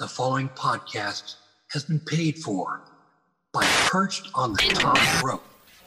The following podcast has been paid for by Perched on the Top Rope.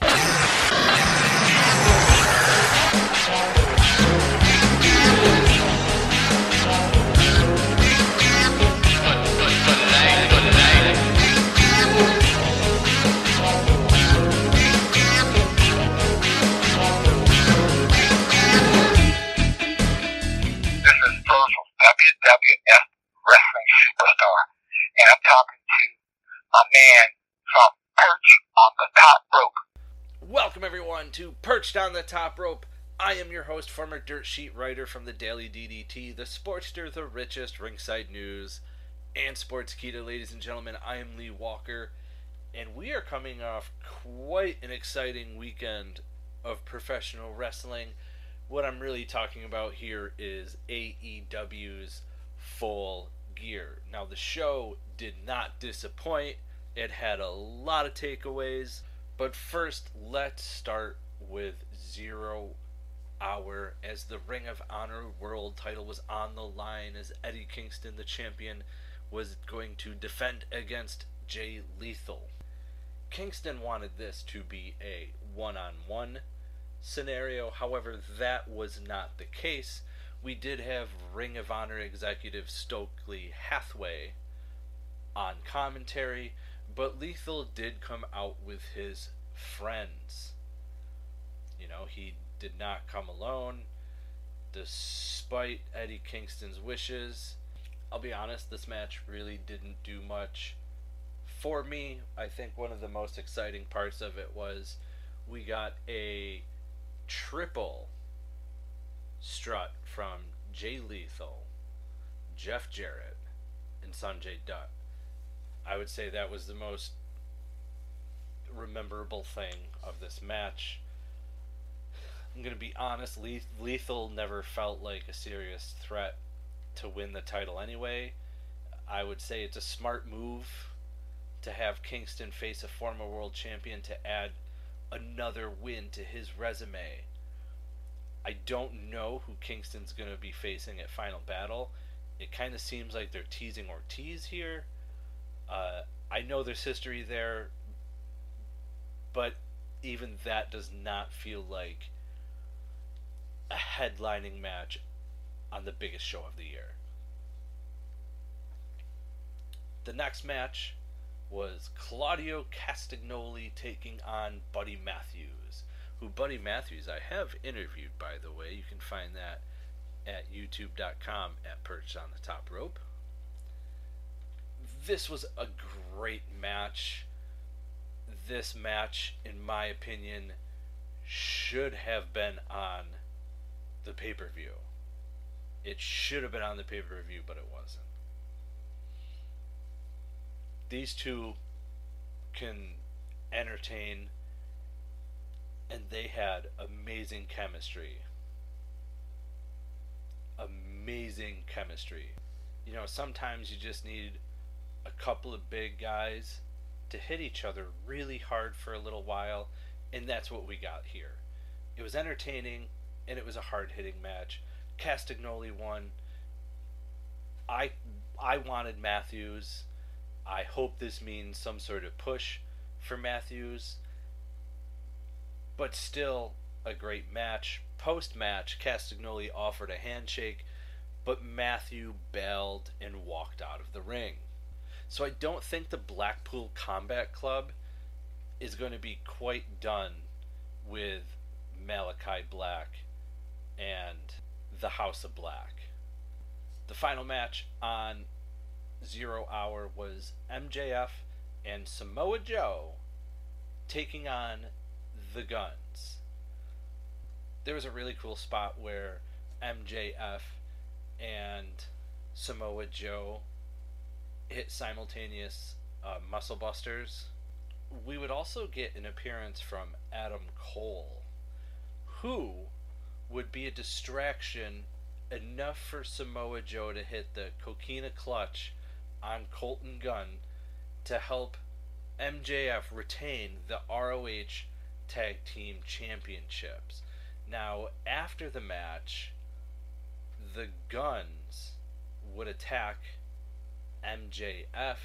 WWF wrestling superstar, and I'm talking to my man from Perch on the Top Rope. Welcome everyone to Perched on the Top Rope. I am your host, former dirt sheet writer from the Daily DDT, the Sportster, the richest, Ringside News, and Sportskeeda. Ladies and gentlemen, I am Lee Walker, and we are coming off quite an exciting weekend of professional wrestling. What I'm really talking about here is AEW's Full Gear. Now, the show did not disappoint. It had a lot of takeaways. But first, let's start with 0 Hour, as the Ring of Honor World title was on the line, as Eddie Kingston, the champion, was going to defend against Jay Lethal. Kingston wanted this to be a one-on-one scenario. However, that was not the case. We did have Ring of Honor executive Stokely Hathaway on commentary, but Lethal did come out with his friends. You know, he did not come alone, despite Eddie Kingston's wishes. I'll be honest, this match really didn't do much for me. I think one of the most exciting parts of it was we got a triple strut from Jay Lethal, Jeff Jarrett, and Sanjay Dutt. I would say that was the most memorable thing of this match. I'm going to be honest, Lethal never felt like a serious threat to win the title anyway. I would say it's a smart move to have Kingston face a former world champion to add another win to his resume. I don't know who Kingston's going to be facing at Final Battle. It kind of seems like they're teasing Ortiz here. I know there's history there, but even that does not feel like a headlining match on the biggest show of the year. The next match was Claudio Castagnoli taking on Buddy Matthews, who Buddy Matthews I have interviewed, by the way. You can find that at youtube.com at Perched on the Top Rope. This was a great match. This match, in my opinion, should have been on the pay-per-view. It should have been on the pay-per-view, but it wasn't. These two can entertain, and they had amazing chemistry. Amazing chemistry. You know, sometimes you just need a couple of big guys to hit each other really hard for a little while, and that's what we got here. It was entertaining, and it was a hard-hitting match. Castagnoli won. I wanted Matthews. I hope this means some sort of push for Matthews, but still a great match. Post-match, Castagnoli offered a handshake, but Matthew bailed and walked out of the ring. So I don't think the Blackpool Combat Club is going to be quite done with Malachi Black and the House of Black. The final match on 0 Hour was MJF and Samoa Joe taking on the Guns. There was a really cool spot where MJF and Samoa Joe hit simultaneous muscle busters. We would also get an appearance from Adam Cole, who would be a distraction enough for Samoa Joe to hit the Coquina Clutch on Colton Gunn to help MJF retain the ROH Tag Team Championships. Now, after the match, the Guns would attack MJF.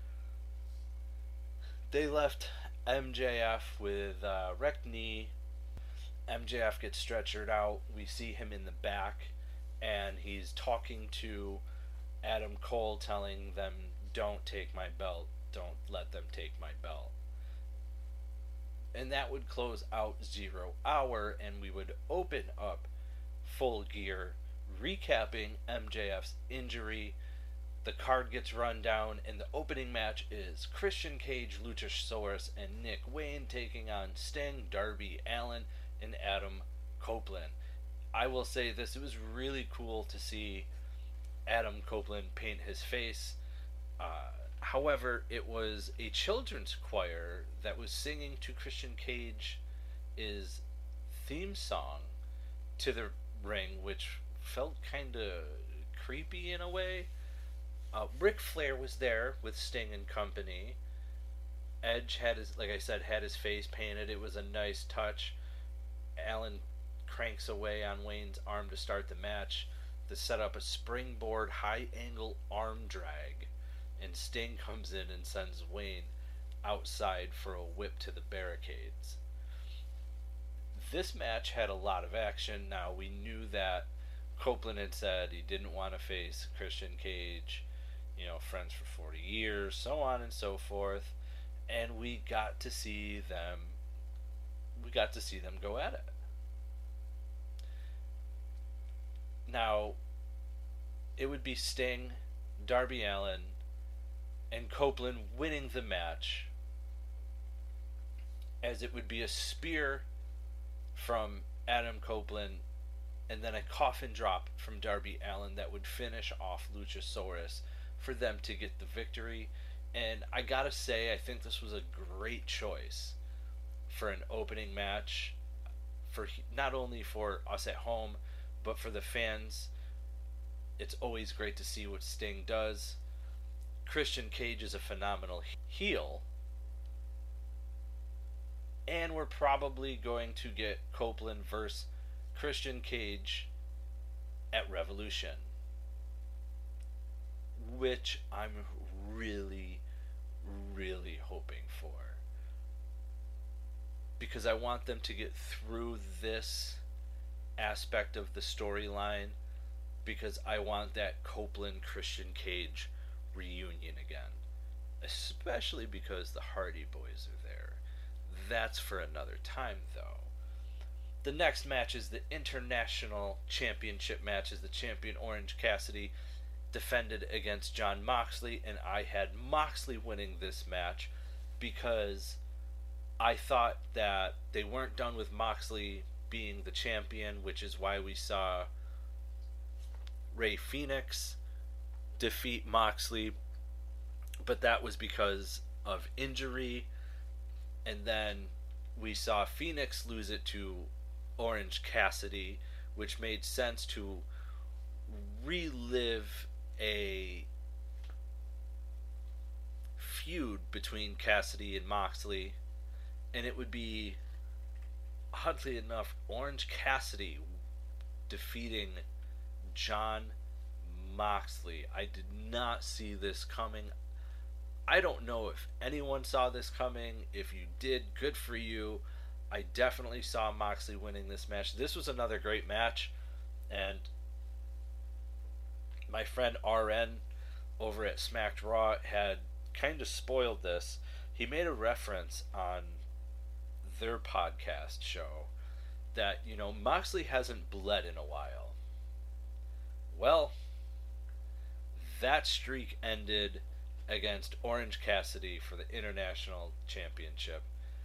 They left MJF with wrecked knee. MJF gets stretchered out. We see him in the back, and he's talking to Adam Cole, telling them, "Don't take my belt. Don't let them take my belt." And that would close out 0 Hour, and we would open up Full Gear, recapping MJF's injury. The card gets run down, and the opening match is Christian Cage, Luchasaurus, and Nick Wayne taking on Sting, Darby Allin, and Adam Copeland. I will say this, it was really cool to see Adam Copeland paint his face. However, it was a children's choir that was singing to Christian Cage's theme song to the ring, which felt kind of creepy in a way. Ric Flair was there with Sting and company. Edge had his, like I said, had his face painted. It was a nice touch. Allin cranks away on Wayne's arm to start the match to set up a springboard high angle arm drag, and Sting comes in and sends Wayne outside for a whip to the barricades. This match had a lot of action. Now, we knew that Copeland had said he didn't want to face Christian Cage, friends for 40 years, so on and so forth, and we got to see them go at it. Now, it would be Sting, Darby Allin, and Copeland winning the match, as it would be a spear from Adam Copeland and then a coffin drop from Darby Allin that would finish off Luchasaurus for them to get the victory. And I gotta say, I think this was a great choice for an opening match, for not only for us at home, but for the fans. It's always great to see what Sting does. Christian Cage is a phenomenal heel, and we're probably going to get Copeland versus Christian Cage at Revolution, which I'm really, really hoping for, because I want them to get through this aspect of the storyline, because I want that Copeland Christian Cage reunion again, especially because the Hardy Boys are there. That's for another time, though. The next match is the International Championship match, as the champion Orange Cassidy defended against Jon Moxley, and I had Moxley winning this match because I thought that they weren't done with Moxley being the champion, which is why we saw Rey Fenix defeat Moxley, but that was because of injury. And then we saw Phoenix lose it to Orange Cassidy, which made sense to relive a feud between Cassidy and Moxley. And it would be, oddly enough, Orange Cassidy defeating Jon Moxley. I did not see this coming. I don't know if anyone saw this coming. If you did, good for you. I definitely saw Moxley winning this match. This was another great match, and my friend RN over at Smacked Raw had kind of spoiled this. He made a reference on their podcast show that, Moxley hasn't bled in a while. Well, that streak ended against Orange Cassidy for the International Championship.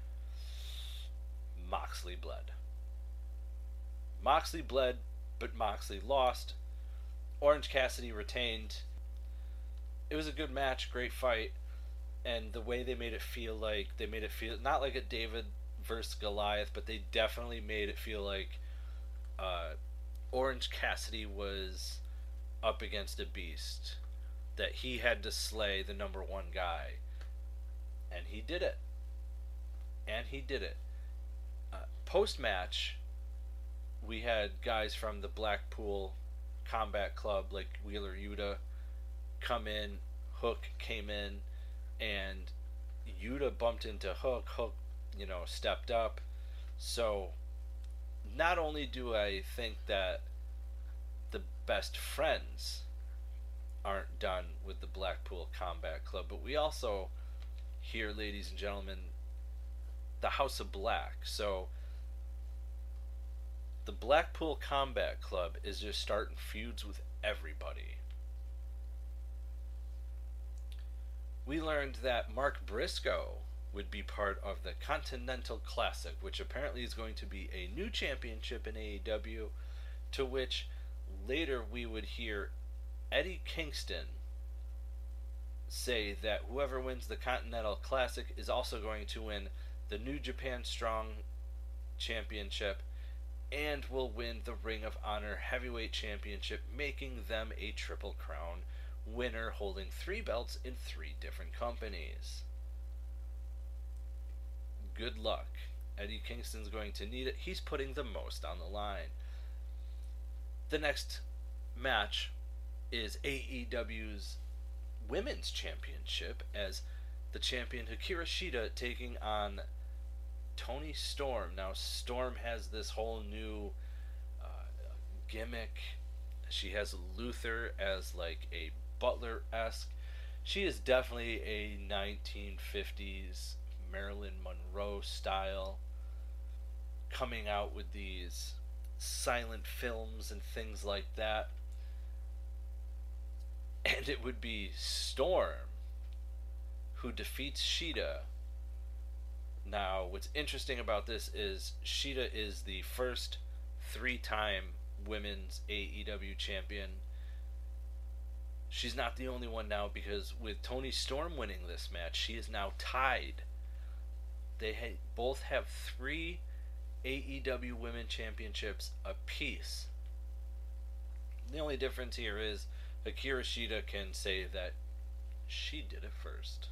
Moxley bled. Moxley bled, but Moxley lost. Orange Cassidy retained. It was a good match, great fight, and the way they made it feel not like a David versus Goliath, but they definitely made it feel like Orange Cassidy was up against a beast that he had to slay the number one guy, and he did it. Post-match, we had guys from the Blackpool Combat Club like Wheeler Yuta come in, Hook came in and Yuta bumped into Hook. Hook, stepped up. So not only do I think that the best friends aren't done with the Blackpool Combat Club, but we also hear, ladies and gentlemen, the House of Black. So the Blackpool Combat Club is just starting feuds with everybody. We learned that Mark Briscoe would be part of the Continental Classic, which apparently is going to be a new championship in AEW, to which later we would hear Eddie Kingston say that whoever wins the Continental Classic is also going to win the New Japan Strong Championship and will win the Ring of Honor Heavyweight Championship, making them a Triple Crown winner holding 3 belts in 3 different companies. Good luck. Eddie Kingston's going to need it. He's putting the most on the line. The next match is AEW's Women's Championship, as the champion Hikaru Shida taking on Toni Storm. Now, Storm has this whole new gimmick. She has Luther as like a butler-esque. She is definitely a 1950s Marilyn Monroe style, coming out with these silent films and things like that. And it would be Storm who defeats Shida. Now, what's interesting about this is Shida is the first 3-time women's AEW champion. She's not the only one now, because with Toni Storm winning this match, she is now tied. They both have 3 AEW Women Championships apiece. The only difference here is Hikaru Shida can say that she did it first.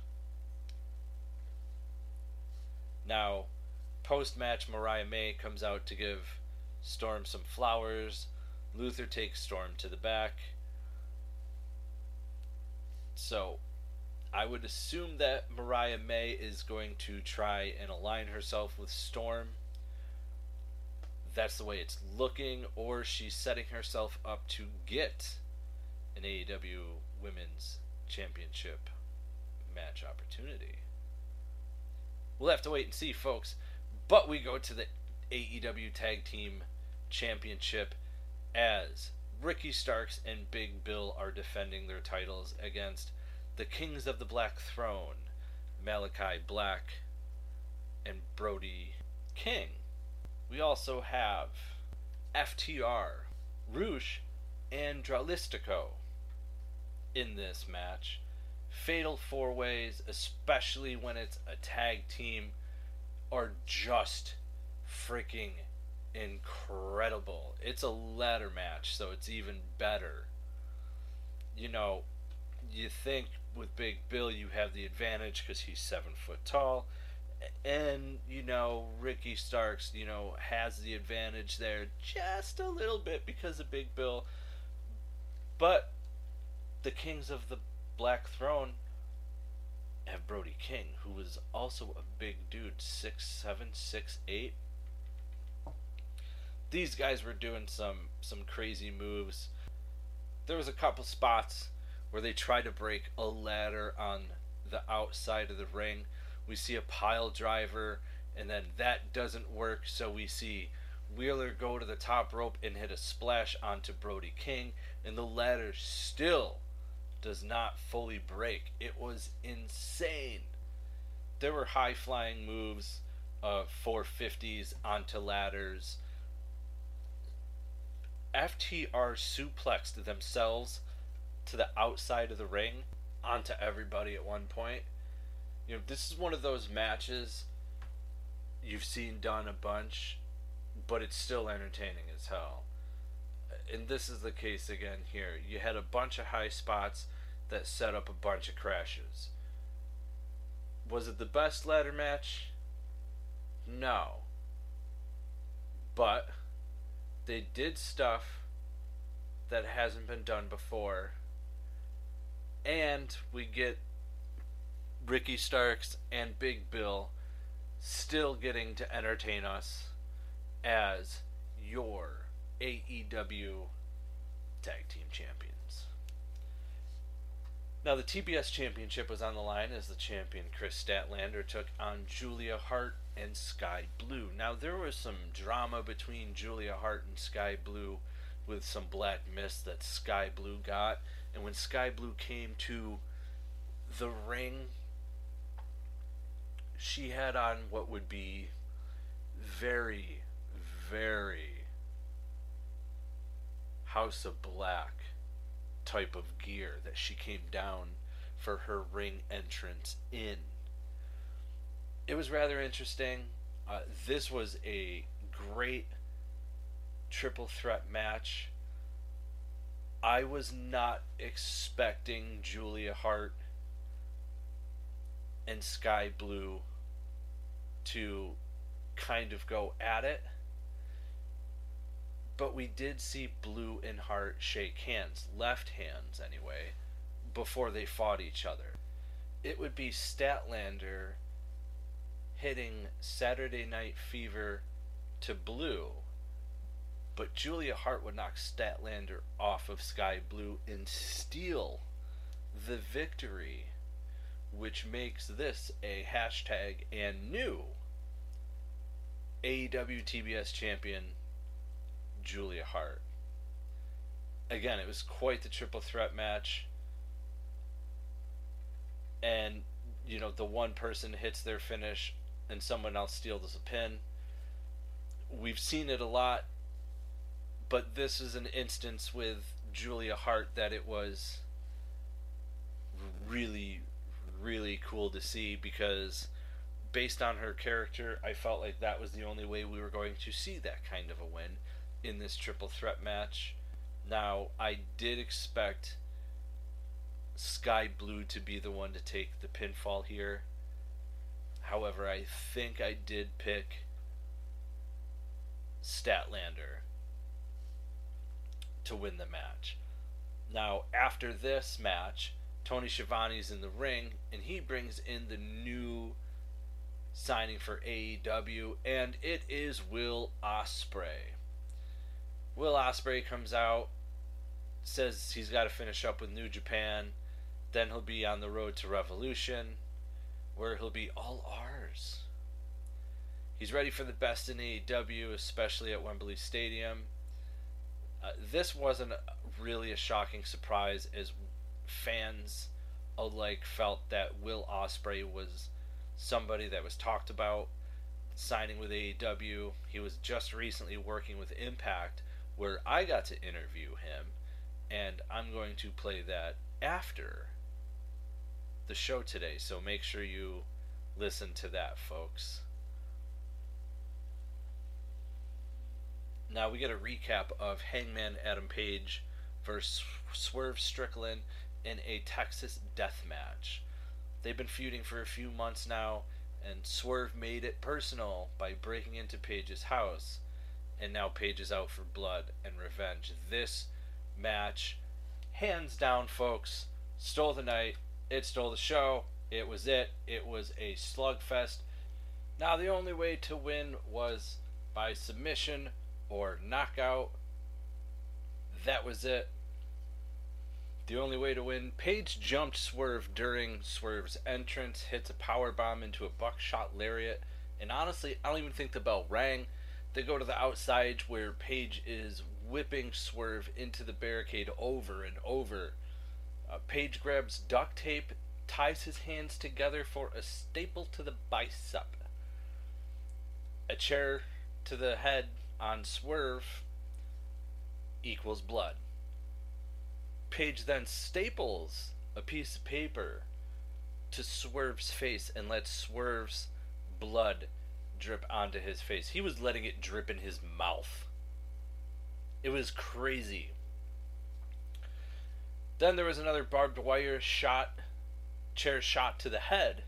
Now, post-match, Mariah May comes out to give Storm some flowers. Luther takes Storm to the back. So, I would assume that Mariah May is going to try and align herself with Storm. That's the way it's looking, or she's setting herself up to get an AEW Women's Championship match opportunity. We'll have to wait and see, folks. But we go to the AEW Tag Team Championship, as Ricky Starks and Big Bill are defending their titles against the Kings of the Black Throne, Malachi Black and Brody King. We also have FTR, Rush, and Dralistico in this match. Fatal 4-ways, especially when it's a tag team, are just freaking incredible. It's a ladder match, so it's even better. You think with Big Bill you have the advantage because he's 7 foot tall, and Ricky Starks has the advantage there just a little bit because of Big Bill. But the Kings of the Black Throne have Brody King, who is also a big dude, 6'7", 6'8". These guys were doing some crazy moves. There was a couple spots where they tried to break a ladder on the outside of the ring. We see a pile driver, and then that doesn't work, so we see Wheeler go to the top rope and hit a splash onto Brody King, and the ladder still does not fully break. It was insane. There were high-flying moves, 450s onto ladders. FTR suplexed themselves to the outside of the ring onto everybody at one point. This is one of those matches you've seen done a bunch, but it's still entertaining as hell. And this is the case again here. You had a bunch of high spots that set up a bunch of crashes. Was it the best ladder match? No. But they did stuff that hasn't been done before, And we get Ricky Starks and Big Bill still getting to entertain us as your AEW Tag Team Champions. Now, the TBS Championship was on the line as the champion Chris Statlander took on Julia Hart and Sky Blue. Now, there was some drama between Julia Hart and Sky Blue with some black mist that Sky Blue got. And when Sky Blue came to the ring, she had on what would be very, very House of Black type of gear that she came down for her ring entrance in. It was rather interesting. This was a great triple threat match. I was not expecting Julia Hart and Sky Blue to kind of go at it. But we did see Blue and Hart shake hands, left hands anyway, before they fought each other. It would be Statlander hitting Saturday Night Fever to Blue, but Julia Hart would knock Statlander off of Sky Blue and steal the victory, which makes this a hashtag and new AEW TBS champion Julia Hart. Again, it was quite the triple threat match. And, you know, the one person hits their finish and someone else steals a pin. We've seen it a lot, but this is an instance with Julia Hart that it was really, really cool to see, because based on her character, I felt like that was the only way we were going to see that kind of a win in this triple threat match. Now, I did expect Sky Blue to be the one to take the pinfall here. However, I think I did pick Statlander to win the match. Now, after this match, Tony Schiavone's in the ring, and he brings in the new signing for AEW, and it is Will Ospreay. Will Ospreay comes out, says he's got to finish up with New Japan, then he'll be on the road to Revolution, where he'll be all ours. He's ready for the best in AEW, especially at Wembley Stadium. This wasn't really a shocking surprise, as fans alike felt that Will Ospreay was somebody that was talked about signing with AEW. He was just recently working with Impact, where I got to interview him, and I'm going to play that after the show today, so make sure you listen to that, folks. Now we get a recap of Hangman Adam Page versus Swerve Strickland in a Texas death match. They've been feuding for a few months now, and Swerve made it personal by breaking into Page's house, and now Page is out for blood and revenge. This match, hands down, folks, stole the night. It stole the show. It was it. It was a slugfest. Now, the only way to win was by submission or knockout. That was it. The only way to win. Page jumped Swerve during Swerve's entrance, hits a powerbomb into a buckshot lariat, and honestly, I don't even think the bell rang. They go to the outside where Page is whipping Swerve into the barricade over and over. Page grabs duct tape, ties his hands together for a staple to the bicep. A chair to the head on Swerve equals blood. Page then staples a piece of paper to Swerve's face and lets Swerve's blood drip onto his face. He was letting it drip in his mouth. It was crazy. Then there was another barbed wire chair shot to the head.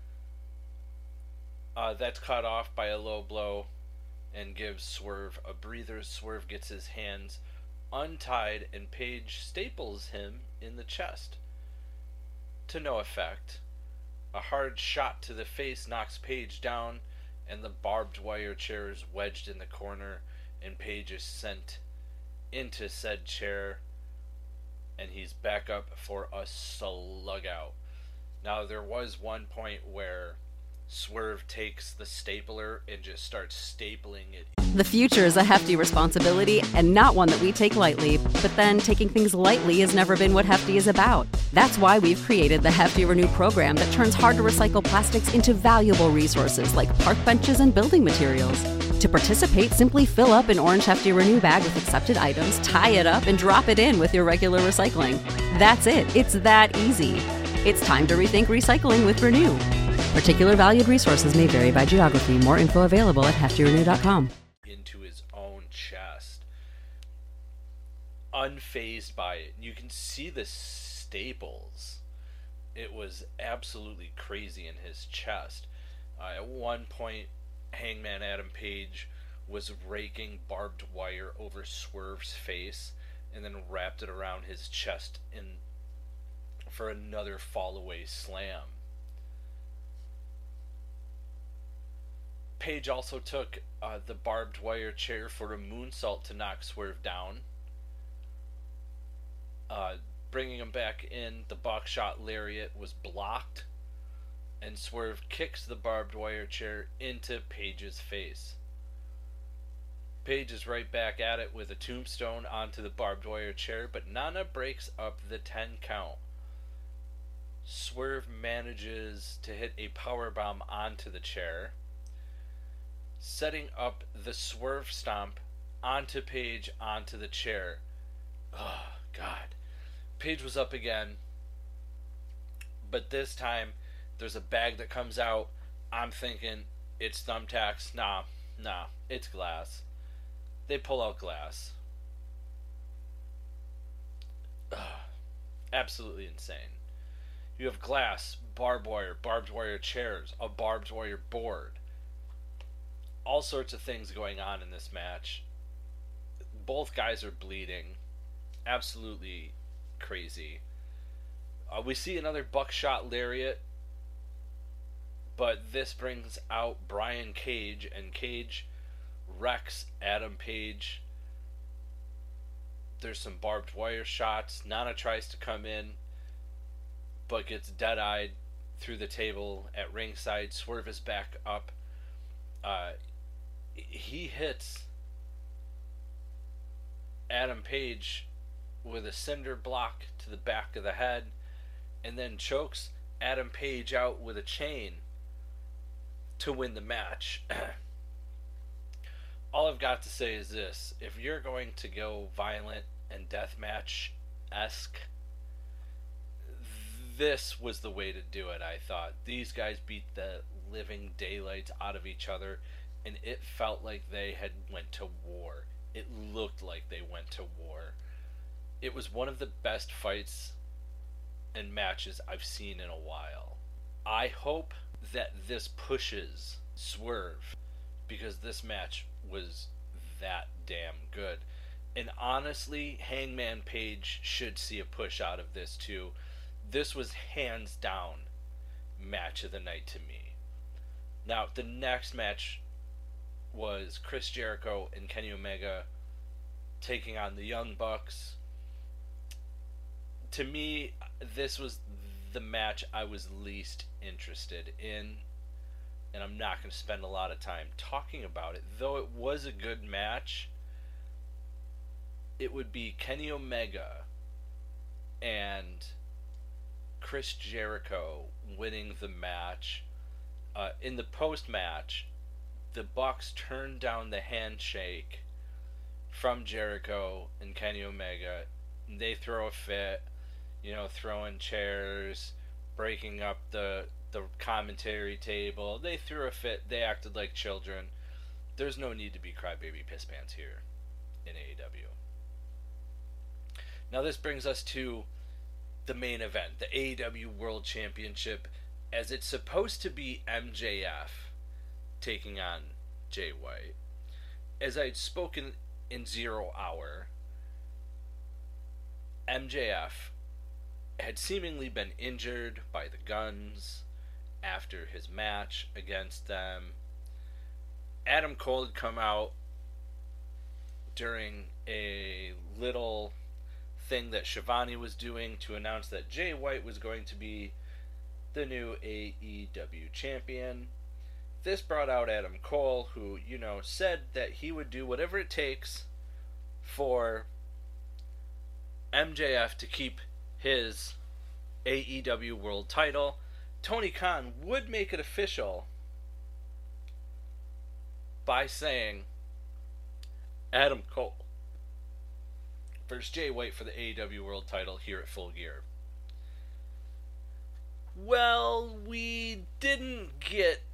That's cut off by a low blow and gives Swerve a breather. Swerve gets his hands untied, and Page staples him in the chest. to no effect. A hard shot to the face knocks Page down, and the barbed wire chair is wedged in the corner, and Page is sent into said chair, and he's back up for a slug out. Now, there was one point where Swerve takes the stapler and just starts stapling it. The future is a hefty responsibility and not one that we take lightly. But then taking things lightly has never been what Hefty is about. That's why we've created the Hefty Renew program that turns hard-to-recycle plastics into valuable resources like park benches and building materials. To participate, simply fill up an orange Hefty Renew bag with accepted items, tie it up, and drop it in with your regular recycling. That's it. It's that easy. It's time to rethink recycling with Renew. Particular valued resources may vary by geography. More info available at heftyrenew.com. Into his own chest, unfazed by it. You can see the staples. It was absolutely crazy in his chest. At one point, Hangman Adam Page was raking barbed wire over Swerve's face and then wrapped it around his chest for another fall away slam. Page also took the barbed wire chair for a moonsault to knock Swerve down. Bringing him back in, the buckshot lariat was blocked, and Swerve kicks the barbed wire chair into Page's face. Page is right back at it with a tombstone onto the barbed wire chair, but Nana breaks up the 10 count. Swerve manages to hit a powerbomb onto the chair, setting up the Swerve stomp onto Page onto the chair. Oh, God. Page was up again, but this time there's a bag that comes out. I'm thinking it's thumbtacks. Nah, it's glass. They pull out glass. Ugh. Absolutely insane. You have glass, barbed wire chairs, a barbed wire board. All sorts of things going on in this match. Both guys are bleeding. Absolutely crazy. We see another buckshot lariat, but this brings out Brian Cage, and Cage wrecks Adam Page. There's some barbed wire shots. Nana tries to come in, but gets dead-eyed through the table at ringside. Swerve is back up. He hits Adam Page with a cinder block to the back of the head, and then chokes Adam Page out with a chain to win the match. All I've got to say is this: if you're going to go violent and deathmatch-esque, this was the way to do it, I thought. These guys beat the living daylights out of each other, and it felt like they had went to war. It looked like they went to war. It was one of the best fights and matches I've seen in a while. I hope that this pushes Swerve, because this match was that damn good. And honestly, Hangman Page should see a push out of this too. This was hands down match of the night to me. Now, the next match was Chris Jericho and Kenny Omega taking on the Young Bucks. To me, this was the match I was least interested in, and I'm not going to spend a lot of time talking about it. Though it was a good match, it would be Kenny Omega and Chris Jericho winning the match. In the post-match, the Bucks turned down the handshake from Jericho and Kenny Omega. They throw a fit, throwing chairs, breaking up the commentary table. They threw a fit. They acted like children. There's no need to be crybaby piss pants here in AEW. Now this brings us to the main event, the AEW World Championship, as it's supposed to be MJF taking on Jay White. As I'd spoken in 0 Hour, MJF had seemingly been injured by the Guns after his match against them. Adam Cole had come out during a little thing that Shivani was doing to announce that Jay White was going to be the new AEW champion. This brought out Adam Cole, who, said that he would do whatever it takes for MJF to keep his AEW world title. Tony Khan would make it official by saying Adam Cole versus Jay White for the AEW world title here at Full Gear. Well, we didn't get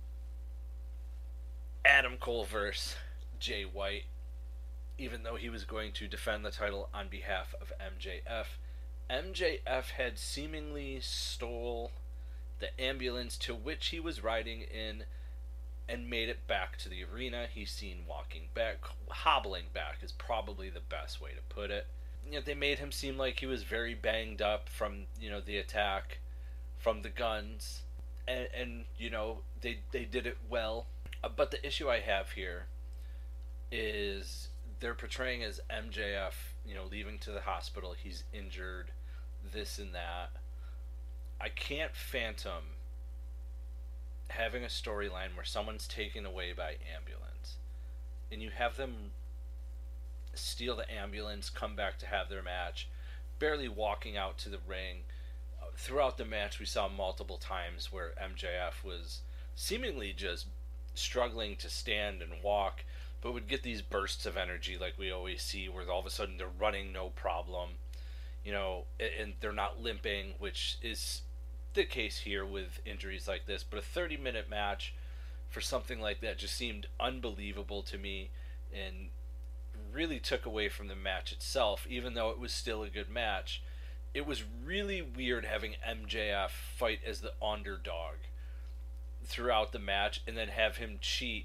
Adam Cole versus Jay White, even though he was going to defend the title on behalf of MJF. MJF had seemingly stole the ambulance to which he was riding in and made it back to the arena. He's seen walking back, hobbling back is probably the best way to put it. They made him seem like he was very banged up from, the attack from the Guns, and they did it well. But the issue I have here is they're portraying as MJF, leaving to the hospital, he's injured, this and that. I can't fathom having a storyline where someone's taken away by ambulance and you have them steal the ambulance, come back to have their match, barely walking out to the ring. Throughout the match we saw multiple times where MJF was seemingly just struggling to stand and walk, but would get these bursts of energy like we always see, where all of a sudden they're running no problem, and they're not limping, which is the case here with injuries like this. But a 30-minute match for something like that just seemed unbelievable to me and really took away from the match itself. Even though it was still a good match, it was really weird having MJF fight as the underdog throughout the match and then have him cheat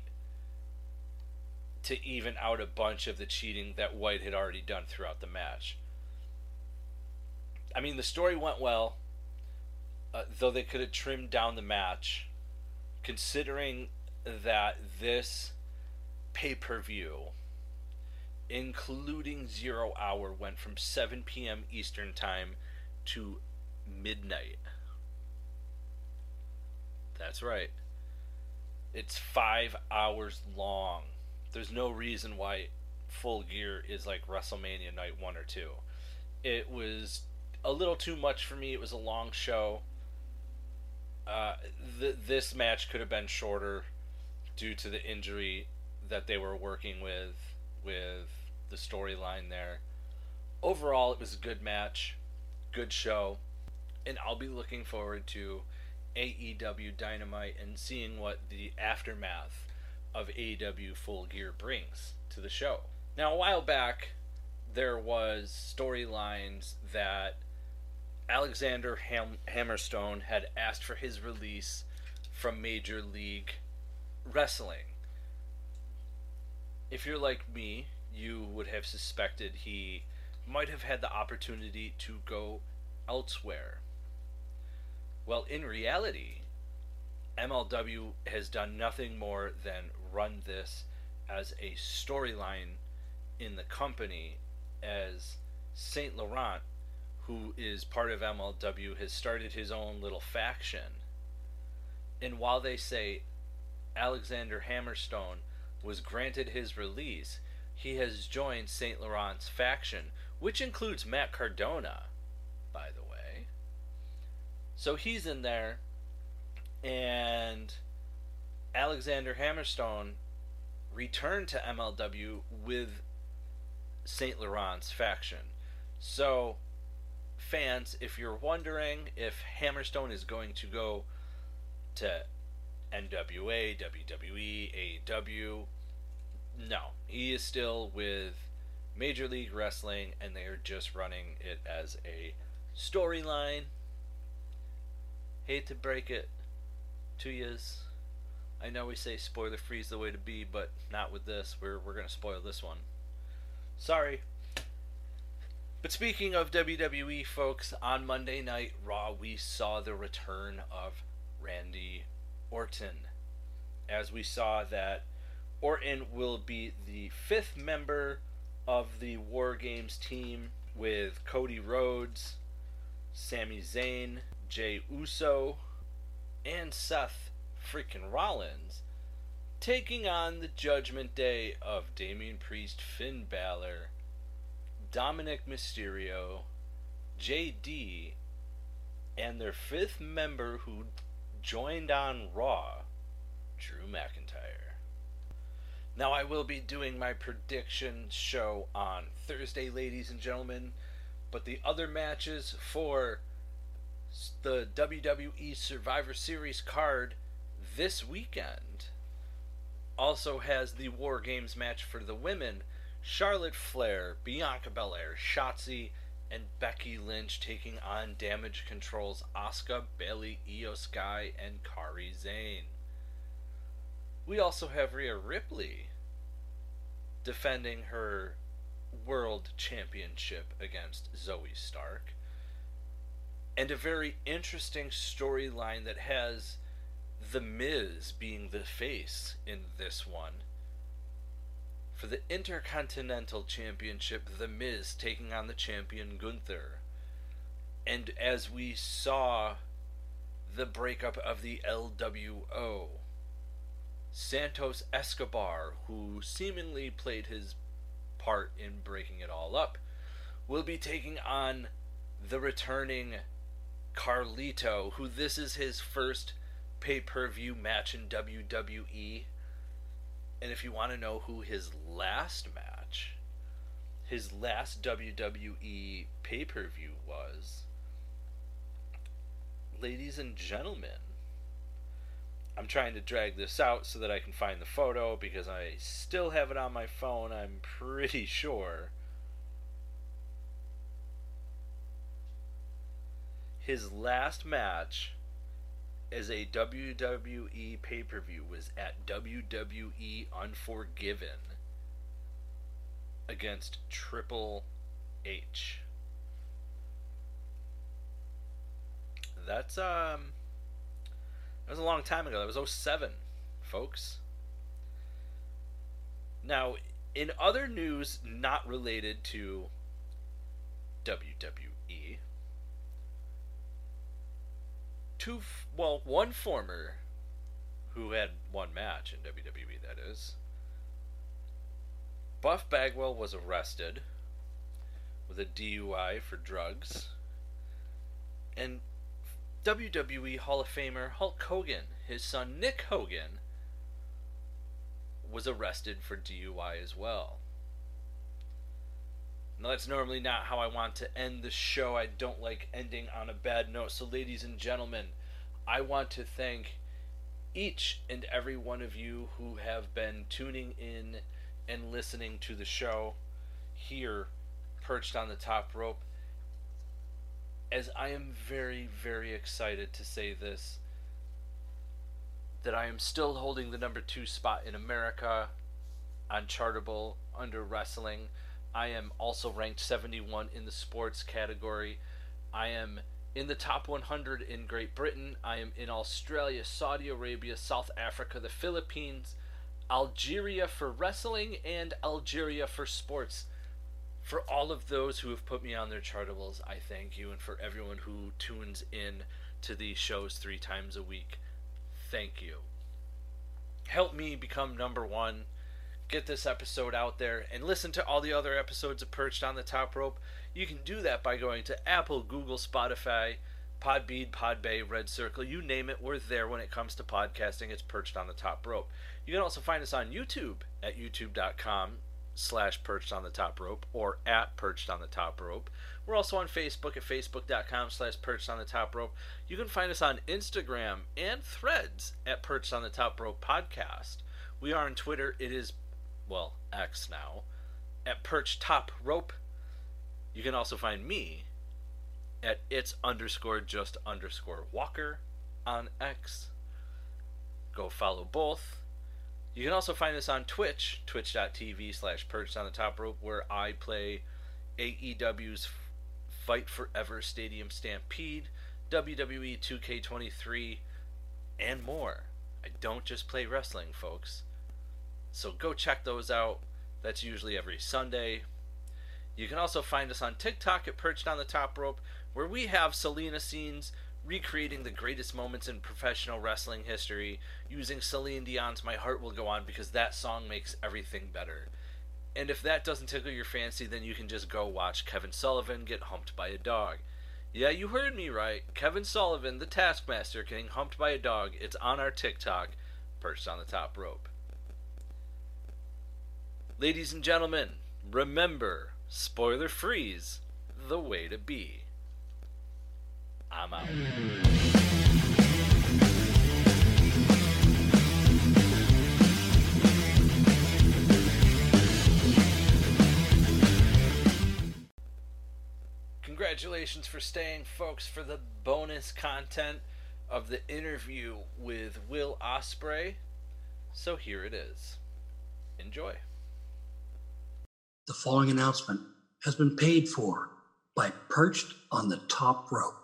to even out a bunch of the cheating that White had already done throughout the match. I mean, the story went well, though they could have trimmed down the match, considering that this pay-per-view, including 0 hour, went from 7 p.m. Eastern Time to midnight. That's right. It's 5 hours long. There's no reason why Full Gear is like WrestleMania Night 1 or 2. It was a little too much for me. It was a long show. This match could have been shorter due to the injury that they were working with the storyline there. Overall, it was a good match, good show, and I'll be looking forward to AEW Dynamite and seeing what the aftermath of AEW Full Gear brings to the show. Now, a while back, there was storylines that Alexander Hammerstone had asked for his release from Major League Wrestling. If you're like me, you would have suspected he might have had the opportunity to go elsewhere. Well, in reality, MLW has done nothing more than run this as a storyline in the company, as Saint Laurent, who is part of MLW, has started his own little faction. And while they say Alexander Hammerstone was granted his release, he has joined Saint Laurent's faction, which includes Matt Cardona, by the way. So he's in there, and Alexander Hammerstone returned to MLW with Saint Laurent's faction. So, fans, if you're wondering if Hammerstone is going to go to NWA, WWE, AEW, no. He is still with Major League Wrestling, and they are just running it as a storyline. Hate to break it to yous. I know we say spoiler free is the way to be, but not with this. We're going to spoil this one. Sorry. But speaking of WWE, folks, on Monday Night Raw, we saw the return of Randy Orton. As we saw that Orton will be the 5th member of the War Games team, with Cody Rhodes, Sami Zayn, Jey Uso, and Seth freaking Rollins taking on the Judgment Day of Damian Priest, Finn Balor, Dominic Mysterio, JD, and their 5th member who joined on Raw, Drew McIntyre. Now, I will be doing my prediction show on Thursday, ladies and gentlemen, but the other matches for the WWE Survivor Series card this weekend also has the War Games match for the women: Charlotte Flair, Bianca Belair, Shotzi, and Becky Lynch taking on Damage Control's Asuka, Bayley, Io Sky, and Kairi Sane. We also have Rhea Ripley defending her World Championship against Zoe Stark. And a very interesting storyline that has The Miz being the face in this one. For the Intercontinental Championship, The Miz taking on the champion Gunther. And as we saw the breakup of the LWO, Santos Escobar, who seemingly played his part in breaking it all up, will be taking on the returning Carlito, who this is his first pay-per-view match in WWE. And if you want to know who his last match, his last WWE pay-per-view was, ladies and gentlemen, I'm trying to drag this out so that I can find the photo because I still have it on my phone, I'm pretty sure. His last match as a WWE pay-per-view was at WWE Unforgiven against Triple H. That was a long time ago. That was 2007, folks. Now, in other news not related to WWE, one former who had one match in WWE, that is, Buff Bagwell was arrested with a DUI for drugs, and WWE Hall of Famer Hulk Hogan, his son Nick Hogan, was arrested for DUI as well. Now, that's normally not how I want to end the show. I don't like ending on a bad note. So, ladies and gentlemen, I want to thank each and every one of you who have been tuning in and listening to the show here, perched on the top rope. As I am very, very excited to say this, that I am still holding the number 2 spot in America on Chartable under wrestling. I am also ranked 71 in the sports category. I am in the top 100 in Great Britain. I am in Australia, Saudi Arabia, South Africa, the Philippines, Algeria for wrestling, and Algeria for sports. For all of those who have put me on their chartables, I thank you. And for everyone who tunes in to these shows 3 times a week, thank you. Help me become number 1. Get this episode out there and listen to all the other episodes of Perched on the Top Rope. You can do that by going to Apple, Google, Spotify, Podbean, Podbay, Red Circle, you name it, we're there when it comes to podcasting. It's Perched on the Top Rope. You can also find us on YouTube at youtube.com/Perched on the Top Rope or at Perched on the Top Rope. We're also on Facebook at facebook.com/Perched on the Top Rope. You can find us on Instagram and Threads at Perched on the Top Rope Podcast. We are on Twitter. It is, well, X now, at Perched Top Rope. You can also find me at its_just_Walker on X. Go follow both. You can also find us on Twitch, twitch.tv/Perched on the Top Rope, where I play AEW's Fight Forever Stadium Stampede, WWE 2K23, and more. I don't just play wrestling, folks. So go check those out. That's usually every Sunday. You can also find us on TikTok at Perched on the Top Rope, where we have Selena scenes recreating the greatest moments in professional wrestling history using Celine Dion's My Heart Will Go On, because that song makes everything better. And if that doesn't tickle your fancy, then you can just go watch Kevin Sullivan get humped by a dog. Yeah, you heard me right. Kevin Sullivan, the Taskmaster, getting humped by a dog. It's on our TikTok, Perched on the Top Rope. Ladies and gentlemen, remember, spoiler free's the way to be. I'm out. Congratulations for staying, folks, for the bonus content of the interview with Will Ospreay. So here it is. Enjoy. The following announcement has been paid for by Perched on the Top Rope.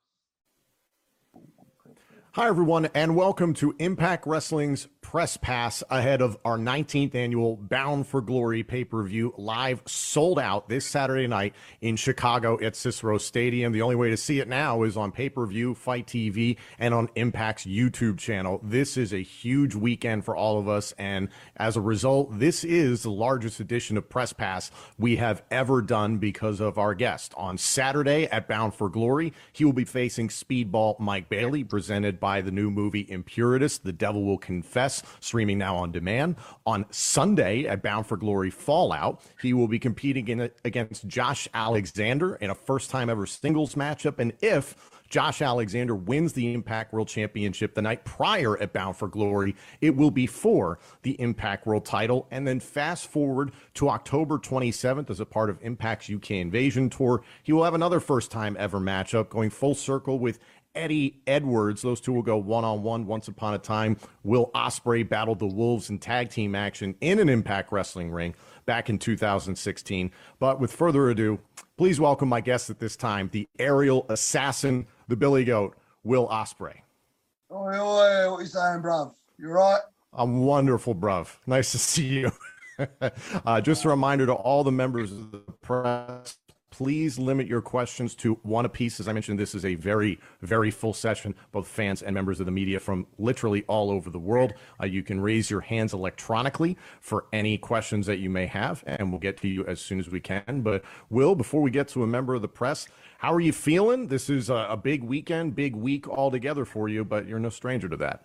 Hi, everyone, and welcome to Impact Wrestling's Press Pass ahead of our 19th annual Bound for Glory pay-per-view, live, sold out this Saturday night in Chicago at Cicero Stadium. The only way to see it now is on pay-per-view, Fight TV, and on Impact's YouTube channel. This is a huge weekend for all of us, and as a result, this is the largest edition of Press Pass we have ever done because of our guest. On Saturday at Bound for Glory, he will be facing Speedball Mike Bailey, presented by the new movie Impuritus, The Devil Will Confess, streaming now on demand. On Sunday at Bound for Glory Fallout, he will be competing against Josh Alexander in a first-time ever singles matchup. And if Josh Alexander wins the Impact World Championship the night prior at Bound for Glory, it will be for the Impact World title. And then fast forward to October 27th as a part of Impact's UK Invasion Tour. He will have another first-time ever matchup going full circle with Eddie Edwards. Those two will go one-on-one. Once upon a time, Will Ospreay battled the Wolves in tag team action in an Impact Wrestling ring back in 2016. But with further ado, please welcome my guest at this time, the aerial assassin, the Billy Goat, Will Ospreay. Oi, oi, what you saying, bruv? You right? I'm wonderful, bruv. Nice to see you. Just a reminder to all the members of the press, please limit your questions to one apiece. As I mentioned, this is a very, very full session, both fans and members of the media from literally all over the world. You can raise your hands electronically for any questions that you may have, and we'll get to you as soon as we can. But Will, before we get to a member of the press, how are you feeling? This is a big weekend, big week altogether for you, but you're no stranger to that.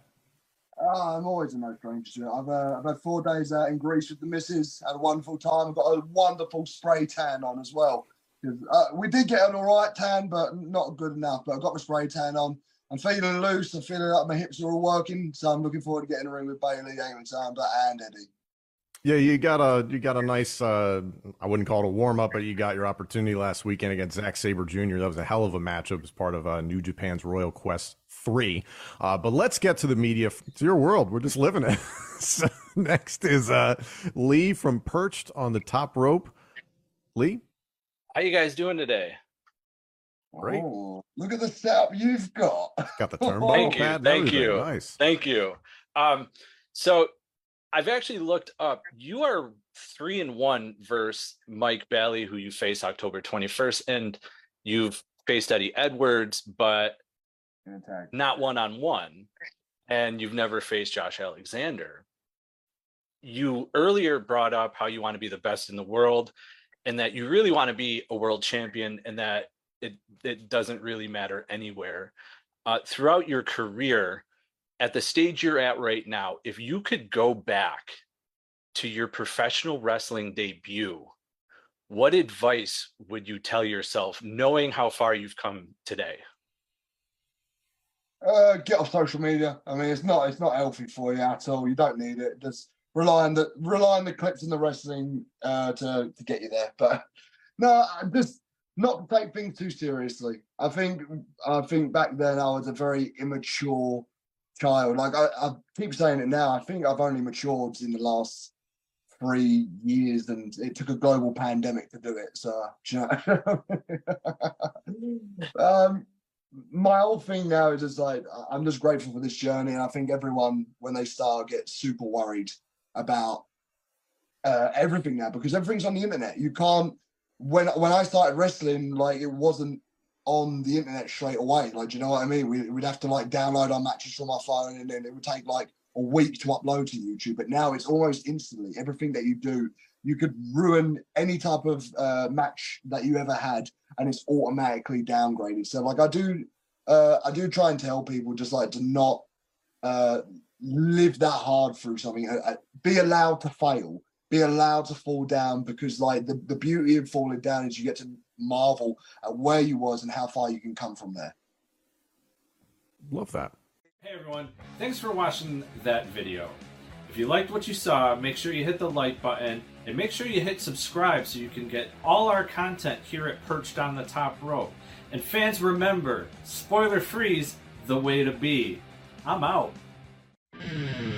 I'm always a no stranger to it. I've had 4 days out in Greece with the missus, had a wonderful time. I've got a wonderful spray tan on as well. We did get an all right tan, but not good enough. But I've got my spray tan on. I'm feeling loose. I'm feeling like my hips are all working. So I'm looking forward to getting in the ring with Bailey, Hangman Sandler, and Eddie. Yeah, you got a nice, I wouldn't call it a warm-up, but you got your opportunity last weekend against Zack Sabre Jr. That was a hell of a matchup as part of New Japan's Royal Quest 3. But let's get to the media. It's your world. We're just living it. So next is Lee from Perched on the Top Rope. Lee? How you guys doing today? Great. Oh, look at the setup you've got. Got the turnbuckle pad and everything. Nice. Thank you. So I've actually looked up. You are 3-1 versus Mike Bailey, who you face October 21st, and you've faced Eddie Edwards, but not one-on-one, and you've never faced Josh Alexander. You earlier brought up how you want to be the best in the world, and that you really want to be a world champion, and that it doesn't really matter anywhere. Throughout your career, at the stage you're at right now, if you could go back to your professional wrestling debut, what advice would you tell yourself, knowing how far you've come today? Get off social media. I mean, it's not healthy for you at all. You don't need it. Just rely on the clips in the wrestling to get you there. But no, just not to take things too seriously. I think back then I was a very immature child. Like I keep saying it now. I think I've only matured in the last 3 years, and it took a global pandemic to do it. So, you know, my whole thing now is just like, I'm just grateful for this journey. And I think everyone, when they start, gets super worried about everything now, because everything's on the internet. You can't, when I started wrestling, like, it wasn't on the internet straight away. Like, do you know what I mean? We'd have to like download our matches from our phone, and then it would take like a week to upload to YouTube. But now it's almost instantly. Everything that you do, you could ruin any type of match that you ever had, and it's automatically downgraded. So like I do try and tell people just like to not live that hard through something. Be allowed to fail. Be allowed to fall down, because like the beauty of falling down is you get to marvel at where you was and how far you can come from there. Love that. Hey everyone, thanks for watching that video. If you liked what you saw, make sure you hit the like button and make sure you hit subscribe so you can get all our content here at Perched on the Top Rope. And fans, remember, spoiler free's the way to be. I'm out.